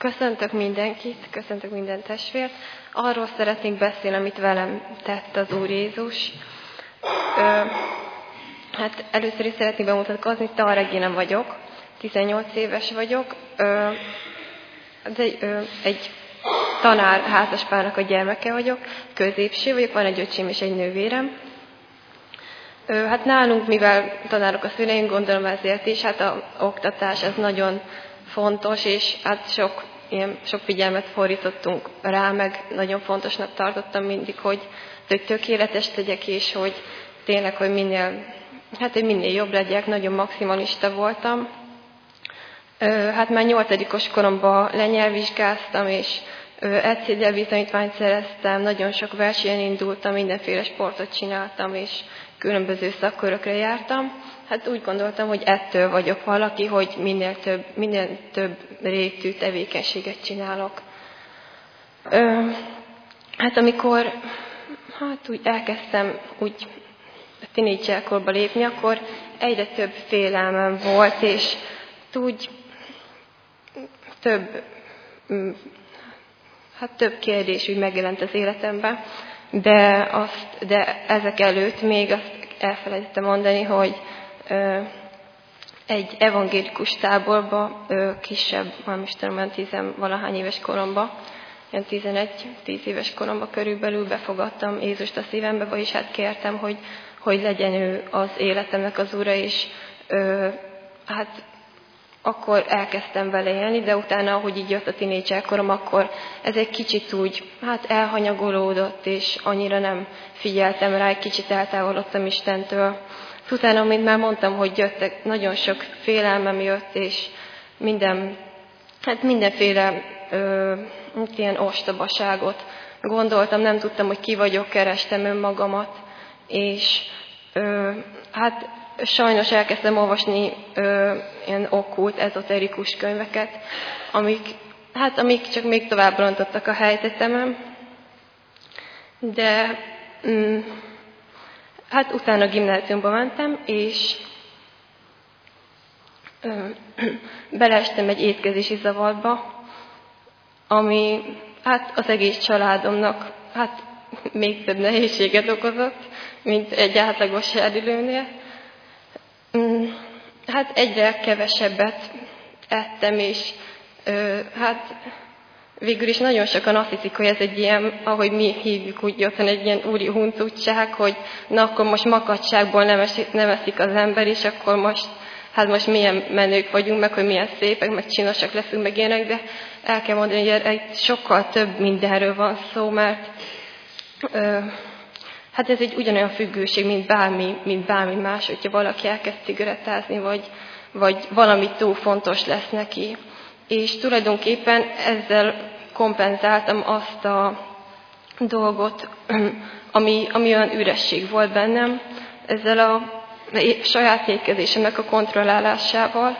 Köszöntök mindenkit, köszöntök minden testvért. Arról szeretnék beszélni, amit velem tett az Úr Jézus. Hát először is szeretnék bemutatkozni, Tal Regina vagyok, 18 éves vagyok. Egy tanár házaspárnak a gyermeke vagyok, középső vagyok, van egy öcsém és egy nővérem. Hát nálunk, mivel tanárok a szüleink, gondolom ezért is, hát az oktatás ez nagyon fontos, és hát sok figyelmet fordítottunk rá, meg nagyon fontosnak tartottam mindig, hogy tökéletes legyek, és hogy tényleg, hogy minél jobb legyek, nagyon maximalista voltam. Hát már 8-os koromban lenyelvvizsgáztam, és ECDL bizonyítványt szereztem, nagyon sok versenyen indultam, mindenféle sportot csináltam, és különböző szakkörökre jártam. Hát úgy gondoltam, hogy ettől vagyok valaki, hogy minél több rétű tevékenységet csinálok. Hát amikor úgy elkezdtem úgy tínédzserkorba lépni, akkor egyre több félelmem volt, és úgy több kérdés úgy megjelent az életemben, de ezek előtt még azt elfelejtettem mondani, hogy egy evangélikus táborba kisebb, nem is tudom, olyan 10-valahány éves koromban, ilyen 11-10 éves koromban körülbelül befogadtam Jézust a szívembe, vagyis hát kértem, hogy legyen ő az életemnek az ura, és hát akkor elkezdtem vele élni, de utána, ahogy így jött a tínédzserkorom, akkor ez egy kicsit úgy elhanyagolódott, és annyira nem figyeltem rá, egy kicsit eltávolodtam Istentől. Utána, amit már mondtam, hogy jöttek, nagyon sok félelmem jött, és mindenféle ilyen ostobaságot gondoltam, nem tudtam, hogy ki vagyok, kerestem önmagamat, és hát sajnos elkezdtem olvasni ilyen okkult, ezoterikus könyveket, amik csak még tovább rontottak a helyzetemen, de hát utána gimnáziumba mentem, és beleestem egy étkezési zavarba, ami hát az egész családomnak még több nehézséget okozott, mint egy átlagos serdülőnél. Hát egyre kevesebbet ettem, és hát végül is nagyon sokan azt hiszik, hogy ez egy ilyen, ahogy mi hívjuk úgy otthon, egy ilyen úri huncutság, hogy na akkor most makacságból nem eszik az ember, és akkor most milyen menők vagyunk, meg hogy milyen szépek, meg csinosak leszünk, meg ilyenek, de el kell mondani, hogy egy sokkal több mindenről van szó, mert hát ez egy ugyanolyan függőség, mint bármi más, hogyha valaki elkezd cigarettázni, vagy valami túl fontos lesz neki. És tulajdonképpen ezzel kompenzáltam azt a dolgot, ami olyan üresség volt bennem, ezzel a saját étkezésemnek a kontrollálásával.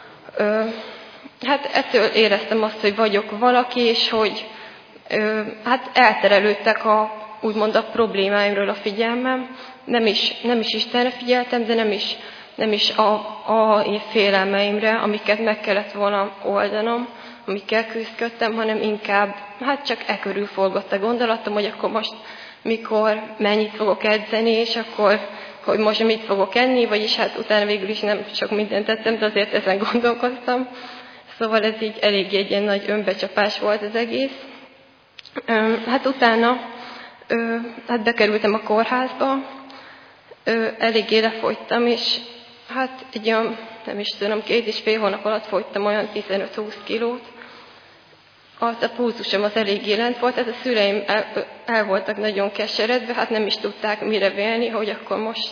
Hát ettől éreztem azt, hogy vagyok valaki, és hogy hát elterelődtek úgymond a problémáimról a figyelmem. Nem is Istenre figyeltem, de nem is a én félelmeimre, amiket meg kellett volna oldanom, amikkel küzdködtem, hanem inkább csak körül forgott a gondolatom, hogy akkor most mikor, mennyit fogok edzeni, és akkor hogy most mit fogok enni, vagyis hát utána végül is nem sok mindent tettem, de azért ezen gondolkoztam. Szóval ez így eléggé egy ilyen nagy önbecsapás volt az egész. Hát utána bekerültem a kórházba, eléggé lefogytam, és hát egy olyan, nem is tudom, 2,5 hónap alatt fogytam olyan 15-20 kilót. A pulzusom az eléggé lent volt, ez a szüleim el voltak nagyon keseredve, hát nem is tudták mire vélni, hogy akkor most,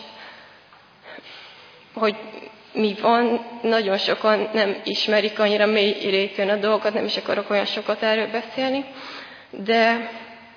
hogy mi van. Nagyon sokan nem ismerik annyira mély rétűen a dolgokat, nem is akarok olyan sokat erről beszélni, de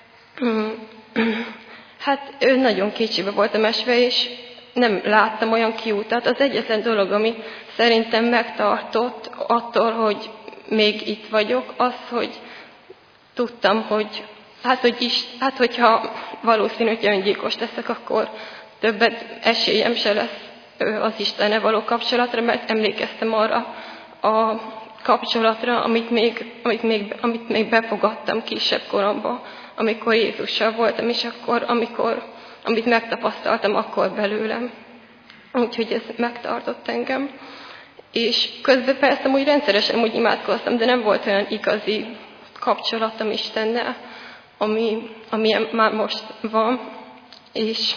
hát nagyon kicsibe voltam esve, és nem láttam olyan kiutat. Az egyetlen dolog, ami szerintem megtartott attól, hogy még itt vagyok, az, hogy tudtam, hogy hogyha valószínű, hogy öngyilkos leszek, akkor többet esélyem se lesz az Istennel való kapcsolatra, mert emlékeztem arra a kapcsolatra, amit még befogadtam kisebb koromban, amikor Jézussal voltam, és akkor, amit megtapasztaltam akkor belőlem. Úgyhogy ez megtartott engem. És közben persze úgy rendszeresen úgy imádkoztam, de nem volt olyan igazi kapcsolatom Istennel, amilyen már most van. És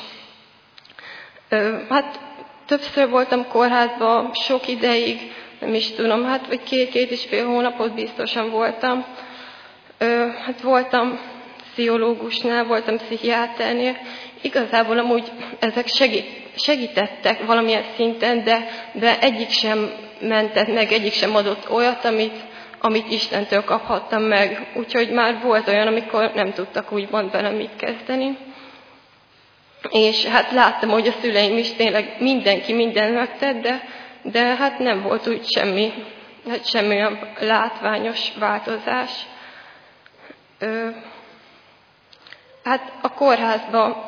hát többször voltam kórházban, sok ideig, nem is tudom, hát vagy 2-2,5 hónapot biztosan voltam. Hát voltam pszichológusnál, voltam pszichiáternél. Igazából amúgy ezek segítettek valamilyen szinten, de egyik sem mentett meg, egyik sem adott olyat, amit Istentől kaphattam meg. Úgyhogy már volt olyan, amikor nem tudtak úgymond velem mit kezdeni. És hát láttam, hogy a szüleim is tényleg mindenki mindent megtett, de hát nem volt úgy semmi olyan látványos változás. Hát a kórházban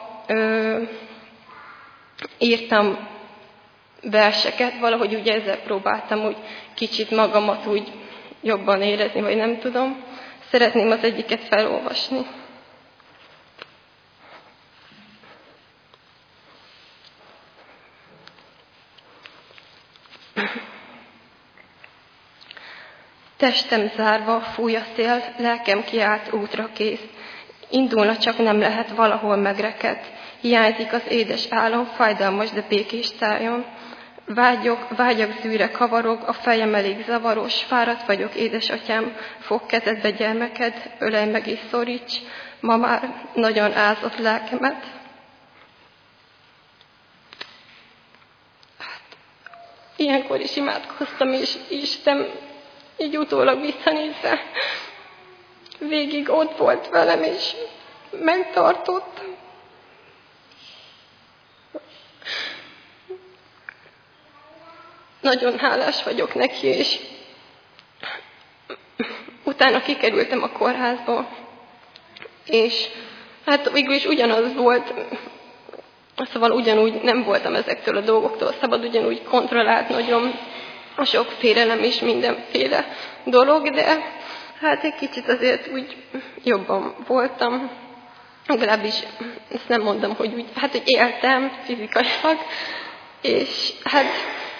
írtam verseket, valahogy úgy ezzel próbáltam úgy kicsit magamat úgy jobban érezni, vagy nem tudom. Szeretném az egyiket felolvasni. Testem zárva, fúj a szél, lelkem kiált útra kész. Indulna, csak nem lehet, valahol megrekedt. Hiányzik az édes álom, fájdalmas, de békés szájon. Vágyak zűre kavarog, a fejem elég zavaros, fáradt vagyok, édesatyám, fogd kezedbe gyermeked, ölelj meg és szoríts, ma már nagyon ázott lelkemet. Hát, ilyenkor is imádkoztam, és Isten így utólag visszanézve végig ott volt velem, és megtartott. Nagyon hálás vagyok neki, és utána kikerültem a kórházba, és hát végül is ugyanaz volt, szóval ugyanúgy nem voltam ezektől a dolgoktól szabad, ugyanúgy kontrollált nagyon a sok félelem és mindenféle dolog, de hát egy kicsit azért úgy jobban voltam. Legalábbis ezt nem mondom, hogy úgy, hát hogy éltem fizikailag, és hát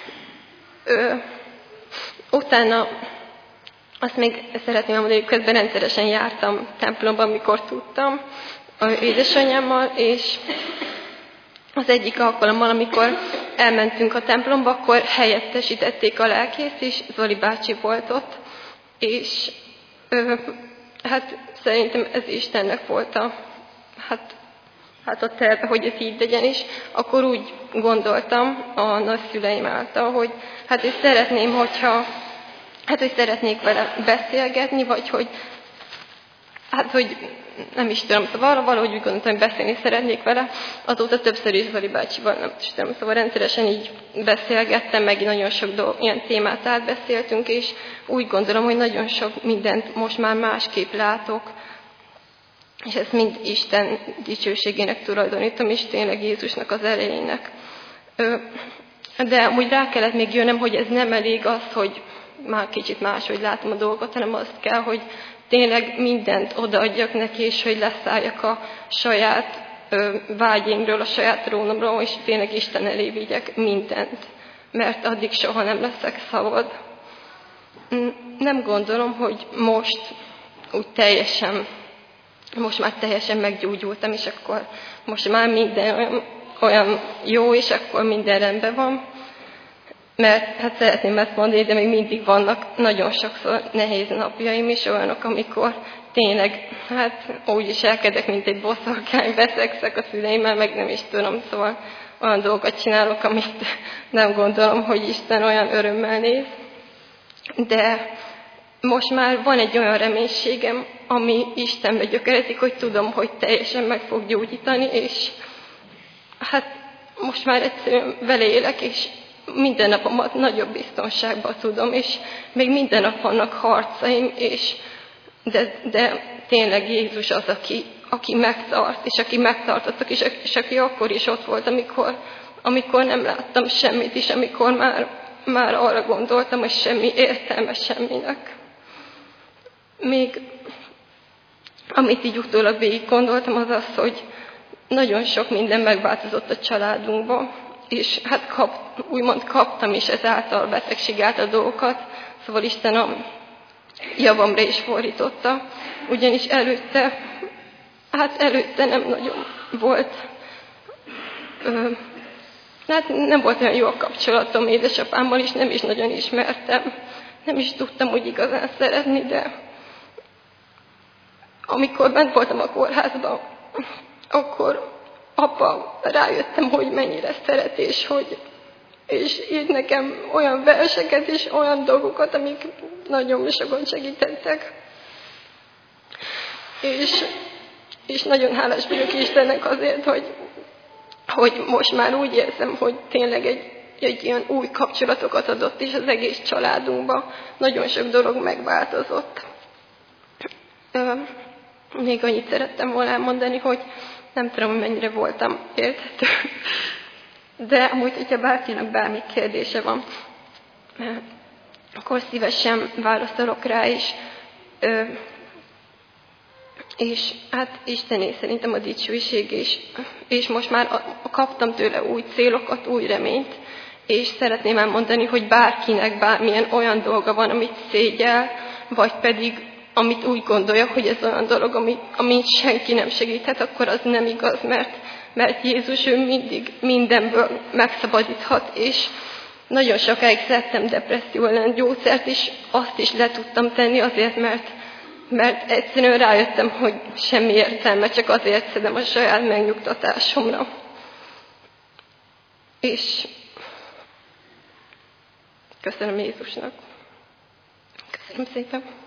utána azt még szeretném mondani, hogy közben rendszeresen jártam templomban, amikor tudtam, az édesanyámmal, és az egyik alkalommal, amikor elmentünk a templomba, akkor helyettesítették a lelkészt, és Zoli bácsi volt ott, és hát szerintem ez Istennek volt a terve, hogy ez így legyen, és akkor úgy gondoltam a nagyszüleim által, hogy hát én szeretném, hogy szeretnék vele beszélgetni, vagy hogy nem is tudom, szóval valahogy úgy gondoltam, hogy beszélni szeretnék vele. Azóta többször is Zoli bácsival, nem is tudom, szóval rendszeresen így beszélgettem, meg nagyon sok ilyen témát átbeszéltünk, és úgy gondolom, hogy nagyon sok mindent most már másképp látok, és ezt mind Isten dicsőségének tulajdonítom, és tényleg Jézusnak az erejének. De amúgy rá kellett még jönnöm, hogy ez nem elég az, hogy már kicsit máshogy látom a dolgot, hanem azt kell, hogy tényleg mindent odaadjak neki, és hogy leszálljak a saját vágyaimról, a saját trónomról, és tényleg Isten elé vigyek mindent, mert addig soha nem leszek szabad. Nem gondolom, hogy most már teljesen meggyógyultam, és akkor most már minden olyan jó, és akkor minden rendben van. Mert hát szeretném ezt mondani, de még mindig vannak nagyon sokszor nehéz napjaim is, olyanok, amikor tényleg, hát úgy is elkedek, mint egy boszorkány, veszekszek a szüleimmel, meg nem is tudom, szóval olyan dolgokat csinálok, amit nem gondolom, hogy Isten olyan örömmel néz. De most már van egy olyan reménységem, ami Istenbe gyökerezik, hogy tudom, hogy teljesen meg fog gyógyítani, és hát most már egyszerűen vele élek, és minden napomat nagyobb biztonságban tudom, és még minden nap vannak harcaim, de tényleg Jézus az, aki megtart, és aki megtartottak, és aki akkor is ott volt, amikor nem láttam semmit, és amikor már már arra gondoltam, hogy semmi értelme semminek. Még amit így utólag végig gondoltam, az az, hogy nagyon sok minden megváltozott a családunkban, és hát úgymond kaptam is ezáltal a betegség által dolgokat, szóval Isten a javamra is fordította, ugyanis előtte nem nagyon volt, nem volt olyan jó a kapcsolatom édesapámmal, és nem is nagyon ismertem, nem is tudtam úgy igazán szeretni, de amikor bent voltam a kórházban, akkor apa rájöttem, hogy mennyire szeret, és írt nekem olyan verseket és olyan dolgokat, amik nagyon sokat segítettek. És nagyon hálás vagyok Istennek azért, hogy most már úgy érzem, hogy tényleg egy ilyen új kapcsolatokat adott is az egész családunkba. Nagyon sok dolog megváltozott. Még annyit szerettem volna elmondani, hogy nem tudom, hogy mennyire voltam érthető, de amúgy, hogyha bárkinek bármi kérdése van, akkor szívesen válaszolok rá is. És hát Istené szerintem a dicsőség, és most már kaptam tőle új célokat, új reményt, és szeretném elmondani, hogy bárkinek bármilyen olyan dolga van, amit szégyel, vagy pedig amit úgy gondolja, hogy ez olyan dolog, amit senki nem segíthet, akkor az nem igaz, mert Jézus ő mindig mindenből megszabadíthat, és nagyon sokáig szedtem depresszió ellen gyógyszert, és azt is le tudtam tenni azért, mert egyszerűen rájöttem, hogy semmi értelme, csak azért szedem a saját megnyugtatásomra. És köszönöm Jézusnak. Köszönöm szépen.